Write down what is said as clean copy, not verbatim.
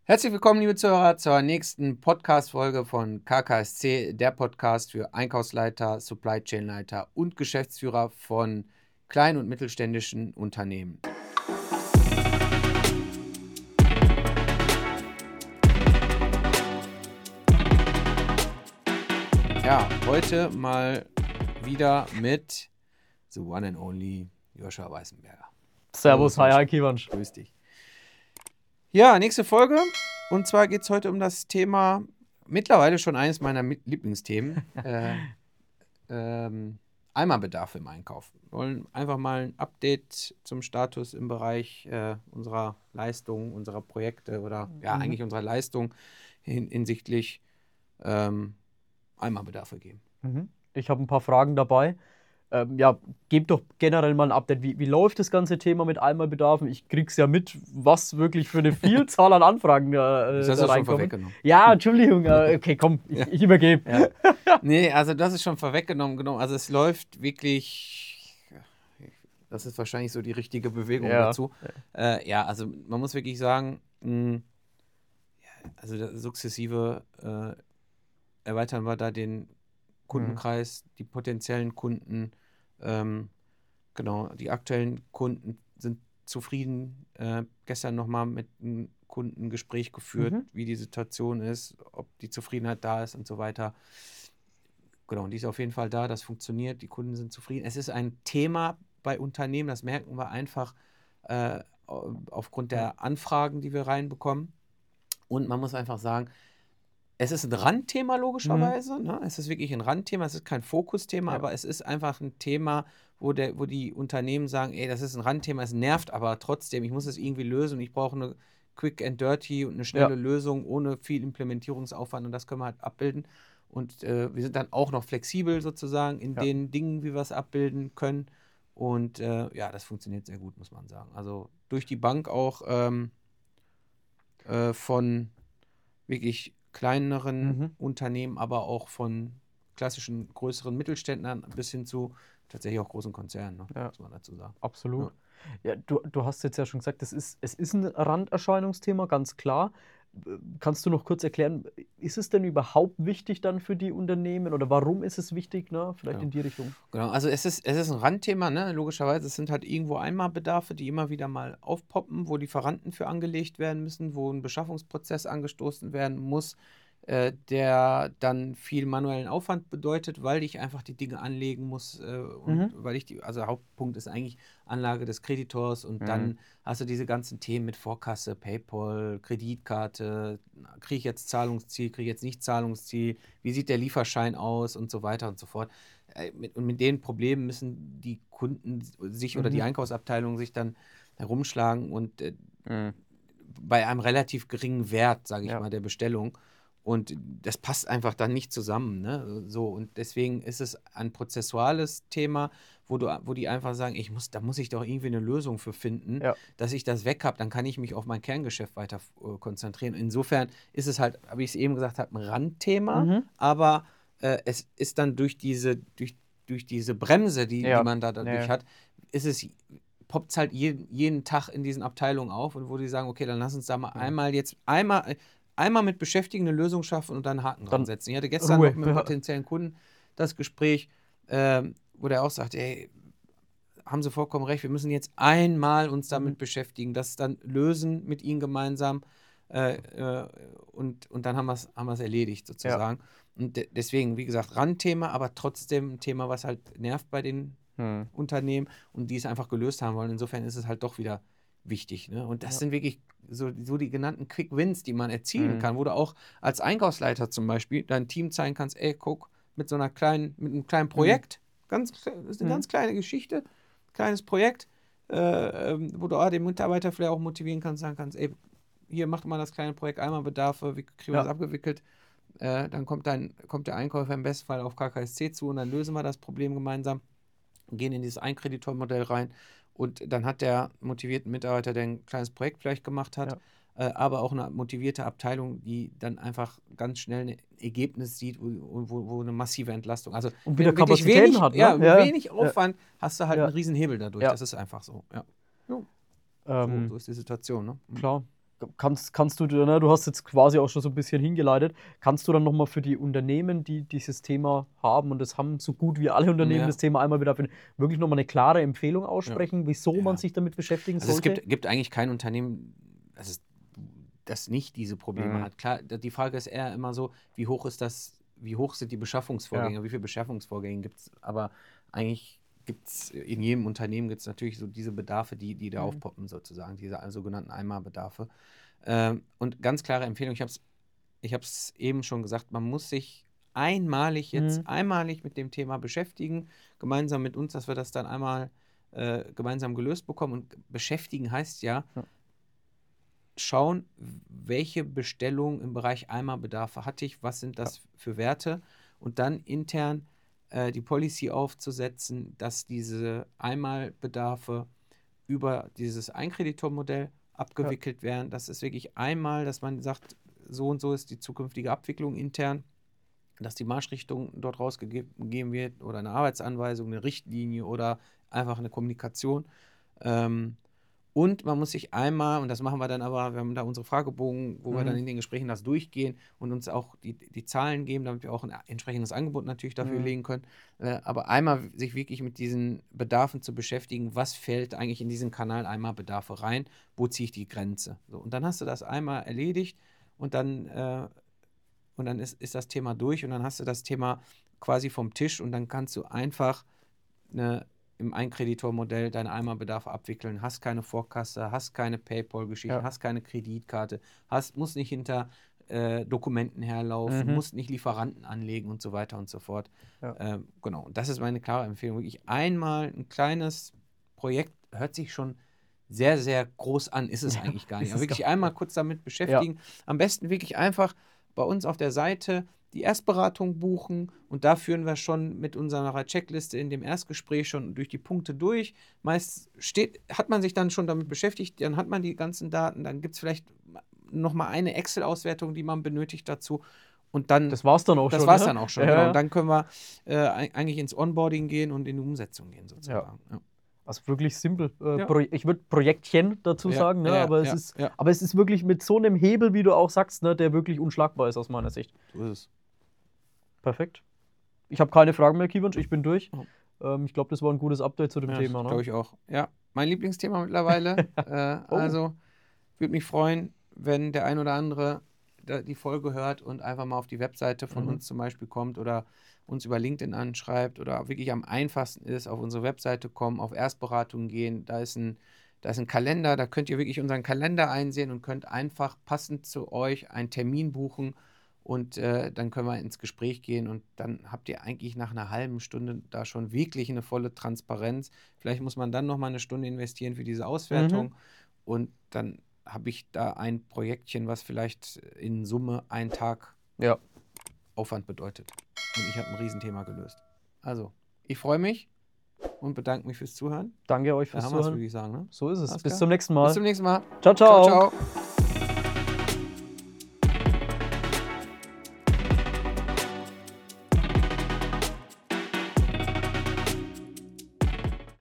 Herzlich willkommen, liebe Zuhörer, zur nächsten Podcast-Folge von KKSC, der Podcast für Einkaufsleiter, Supply Chain Leiter und Geschäftsführer von kleinen und mittelständischen Unternehmen. Ja, heute mal wieder mit the one and only Joscha Weißenberger. Servus, hi Kivanc. Grüß dich. Ja, nächste Folge. Und zwar geht es heute um das Thema, mittlerweile schon eines meiner Lieblingsthemen, Eimerbedarf im Einkauf. Wir wollen einfach mal ein Update zum Status im Bereich unserer Leistung, unserer Projekte oder eigentlich unserer Leistung hinsichtlich Eimerbedarfe geben. Ich habe ein paar Fragen dabei. Gebt doch generell mal ein Update. Wie läuft das ganze Thema mit Eimerbedarfen? Ich krieg's ja mit, was wirklich für eine Vielzahl an Anfragen das hast du schon vorweggenommen. Ja, Entschuldigung. Okay, komm, ich übergebe. Ja. Nee, also das ist schon vorweggenommen. Genau. Also es läuft wirklich, das ist wahrscheinlich so die richtige Bewegung dazu. Also man muss wirklich sagen, sukzessive erweitern wir da den Kundenkreis, die potenziellen Kunden, die aktuellen Kunden sind zufrieden. Gestern nochmal mit einem Kunden ein Gespräch geführt, wie die Situation ist, ob die Zufriedenheit da ist und so weiter. Genau, und die ist auf jeden Fall da, das funktioniert, die Kunden sind zufrieden. Es ist ein Thema bei Unternehmen, das merken wir einfach aufgrund der Anfragen, die wir reinbekommen. Und man muss einfach sagen, es ist ein Randthema logischerweise, ne? Es ist wirklich ein Randthema, es ist kein Fokusthema, aber es ist einfach ein Thema, wo die Unternehmen sagen, ey, das ist ein Randthema, es nervt, aber trotzdem, ich muss es irgendwie lösen und ich brauche eine quick and dirty und eine schnelle Lösung ohne viel Implementierungsaufwand und das können wir halt abbilden. Und wir sind dann auch noch flexibel sozusagen in den Dingen, wie wir es abbilden können. Und das funktioniert sehr gut, muss man sagen. Also durch die Bank auch von wirklich kleineren Unternehmen, aber auch von klassischen größeren Mittelständlern bis hin zu tatsächlich auch großen Konzernen, muss man dazu sagen. Absolut. Ja, du hast jetzt ja schon gesagt, es ist ein Randerscheinungsthema, ganz klar. Kannst du noch kurz erklären, ist es denn überhaupt wichtig dann für die Unternehmen oder warum ist es wichtig, ne? Vielleicht in die Richtung? Genau, also es ist ein Randthema, ne? Logischerweise, es sind halt irgendwo Einmalbedarfe, die immer wieder mal aufpoppen, wo Lieferanten für angelegt werden müssen, wo ein Beschaffungsprozess angestoßen werden muss, der dann viel manuellen Aufwand bedeutet, weil ich einfach die Dinge anlegen muss und weil also Hauptpunkt ist eigentlich Anlage des Kreditors und dann hast du diese ganzen Themen mit Vorkasse, PayPal, Kreditkarte, kriege ich jetzt Zahlungsziel, kriege ich jetzt nicht Zahlungsziel, wie sieht der Lieferschein aus und so weiter und so fort. Und mit den Problemen müssen die Kunden sich oder die Einkaufsabteilung sich dann herumschlagen und bei einem relativ geringen Wert, sage ich mal, der Bestellung. Und das passt einfach dann nicht zusammen, ne? So, und deswegen ist es ein prozessuales Thema, wo die einfach sagen, da muss ich doch irgendwie eine Lösung für finden, dass ich das weg habe, dann kann ich mich auf mein Kerngeschäft weiter konzentrieren. Insofern ist es halt, wie ich es eben gesagt habe, ein Randthema, aber es ist dann durch diese Bremse, die man da dadurch hat, poppt es halt jeden Tag in diesen Abteilungen auf und wo die sagen, okay, dann lass uns da mal einmal mit Beschäftigten eine Lösung schaffen und dann einen Haken dran setzen. Ich hatte gestern noch mit einem potenziellen Kunden das Gespräch, wo der auch sagt, ey, haben Sie vollkommen recht, wir müssen jetzt einmal uns damit beschäftigen, das dann lösen mit Ihnen gemeinsam und dann haben wir es erledigt sozusagen. Und deswegen, wie gesagt, Randthema, aber trotzdem ein Thema, was halt nervt bei den Unternehmen und die es einfach gelöst haben wollen. Insofern ist es halt doch wieder wichtig, ne? Und das sind wirklich so die genannten Quick Wins, die man erzielen kann, wo du auch als Einkaufsleiter zum Beispiel dein Team zeigen kannst, ey, guck, mit einem kleinen Projekt, das ist eine ganz kleine Geschichte, kleines Projekt, wo du den Mitarbeiter vielleicht auch motivieren kannst, sagen kannst, ey, hier macht mal das kleine Projekt, Einmalbedarfe, wie kriegen wir das abgewickelt? Dann kommt der Einkäufer im Bestfall auf KKSC zu und dann lösen wir das Problem gemeinsam und gehen in dieses Einkreditormodell rein. Und dann hat der motivierte Mitarbeiter, der ein kleines Projekt vielleicht gemacht hat, aber auch eine motivierte Abteilung, die dann einfach ganz schnell ein Ergebnis sieht, wo eine massive Entlastung. Also und wieder Kapazitäten hat, ne? Wenig Aufwand hast du halt einen riesen Hebel dadurch. Das ist einfach so. Ja. So ist die Situation, ne? Klar. Kannst du, ne, du hast jetzt quasi auch schon so ein bisschen hingeleitet, kannst du dann noch mal für die Unternehmen, die dieses Thema haben, und das haben so gut wie alle Unternehmen Ja. das Thema einmal wieder, wirklich noch mal 'ne klare Empfehlung Ja. aussprechen, wieso man Ja. sich damit beschäftigen Also, es sollte? gibt eigentlich kein Unternehmen, das nicht diese Probleme Mhm. hat. Klar, die Frage ist eher immer so, wie hoch sind die Beschaffungsvorgänge, Ja. wie viele Beschaffungsvorgänge gibt's? Aber eigentlich gibt's in jedem Unternehmen gibt's natürlich so diese Bedarfe, die da Mhm. aufpoppen sozusagen, diese sogenannten Einmalbedarfe. Und ganz klare Empfehlung, ich habe es eben schon gesagt, man muss sich einmalig Mhm. mit dem Thema beschäftigen, gemeinsam mit uns, dass wir das dann einmal, gemeinsam gelöst bekommen. Und beschäftigen heißt ja, Ja. schauen, welche Bestellung im Bereich Eimerbedarfe hatte ich, was sind Ja. das für Werte, und dann intern die Policy aufzusetzen, dass diese Einmalbedarfe über dieses Einkreditormodell abgewickelt werden. Das ist wirklich einmal, dass man sagt, so und so ist die zukünftige Abwicklung intern, dass die Marschrichtung dort rausgegeben wird oder eine Arbeitsanweisung, eine Richtlinie oder einfach eine Kommunikation. Und man muss sich einmal, und das machen wir dann aber, wir haben da unsere Fragebogen, wo wir dann Mhm. in den Gesprächen das durchgehen und uns auch die Zahlen geben, damit wir auch ein entsprechendes Angebot natürlich dafür Mhm. legen können. Aber einmal sich wirklich mit diesen Bedarfen zu beschäftigen, was fällt eigentlich in diesen Kanal einmal Bedarfe rein, wo ziehe ich die Grenze. So, und dann hast du das einmal erledigt und dann ist das Thema durch und dann hast du das Thema quasi vom Tisch und dann kannst du einfach im Einkreditormodell deine Einmalbedarfe abwickeln, hast keine Vorkasse, hast keine PayPal-Geschichte, Ja. hast keine Kreditkarte, musst nicht hinter Dokumenten herlaufen, Mhm. musst nicht Lieferanten anlegen und so weiter und so fort. Ja. Genau, und das ist meine klare Empfehlung. Wirklich einmal ein kleines Projekt, hört sich schon sehr, sehr groß an, ist es eigentlich gar nicht. Ist Aber es wirklich gar einmal ja. kurz damit Ja. beschäftigen. Am besten wirklich einfach bei uns auf der Seite die Erstberatung buchen und da führen wir schon mit unserer Checkliste in dem Erstgespräch schon durch die Punkte durch. Meist hat man sich dann schon damit beschäftigt, dann hat man die ganzen Daten, dann gibt es vielleicht nochmal eine Excel-Auswertung, die man benötigt dazu und dann, Das war's dann auch das schon, war es ne? dann auch schon, Ja, genau. ja. Und dann können wir eigentlich ins Onboarding gehen und in die Umsetzung gehen Ja. sozusagen. Ja. Also wirklich simpel. Ja. Ich würde Projektchen dazu Ja, sagen, ne? ja, Aber ja, es ja. ist wirklich mit so einem Hebel, wie du auch sagst, ne, der wirklich unschlagbar ist aus meiner Sicht. So ist es. Perfekt. Ich habe keine Fragen mehr, Keyvanch, ich bin durch. Oh. Ich glaube, das war ein gutes Update zu dem Ja, Thema, ne? glaube ich auch. Ja, mein Lieblingsthema mittlerweile. Oh. Also, würde mich freuen, wenn der ein oder andere die Folge hört und einfach mal auf die Webseite von Mhm. uns zum Beispiel kommt oder uns über LinkedIn anschreibt oder wirklich am einfachsten ist, auf unsere Webseite kommen, auf Erstberatung gehen. Da ist ein Kalender, da könnt ihr wirklich unseren Kalender einsehen und könnt einfach passend zu euch einen Termin buchen und dann können wir ins Gespräch gehen und dann habt ihr eigentlich nach einer halben Stunde da schon wirklich eine volle Transparenz. Vielleicht muss man dann nochmal eine Stunde investieren für diese Auswertung und dann habe ich da ein Projektchen, was vielleicht in Summe einen Tag Ja. Aufwand bedeutet. Und ich habe ein Riesenthema gelöst. Also, ich freue mich und bedanke mich fürs Zuhören. Danke euch Da fürs haben wir es, Zuhören. würde ich sagen. Ne? So ist es. Alles Bis klar. zum nächsten Bis Mal. zum nächsten Mal. Ciao, Ciao, ciao. ciao.